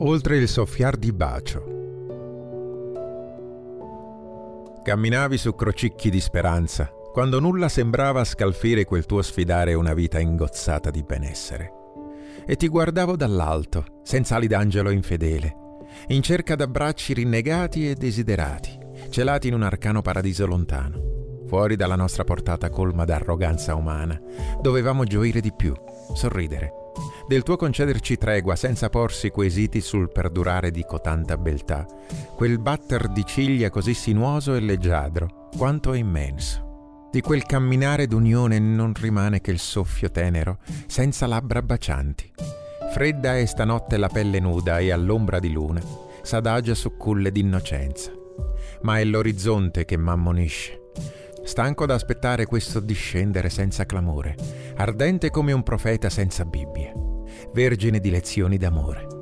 Oltre il soffiar di bacio. Camminavi su crocicchi di speranza, quando nulla sembrava scalfire quel tuo sfidare una vita ingozzata di benessere. E ti guardavo dall'alto, senza ali d'angelo infedele, in cerca d'abbracci rinnegati e desiderati, celati in un arcano paradiso lontano, fuori dalla nostra portata colma d'arroganza umana. Dovevamo gioire di più, sorridere, del tuo concederci tregua senza porsi quesiti sul perdurare di cotanta beltà, quel batter di ciglia così sinuoso e leggiadro, quanto è immenso. Di quel camminare d'unione non rimane che il soffio tenero, senza labbra bacianti. Fredda è stanotte la pelle nuda e all'ombra di luna s'adagia su culle d'innocenza. Ma è l'orizzonte che m'ammonisce. Stanco d'aspettare questo discendere senza clamore, ardente come un profeta senza Bibbia, vergine di lezioni d'amore.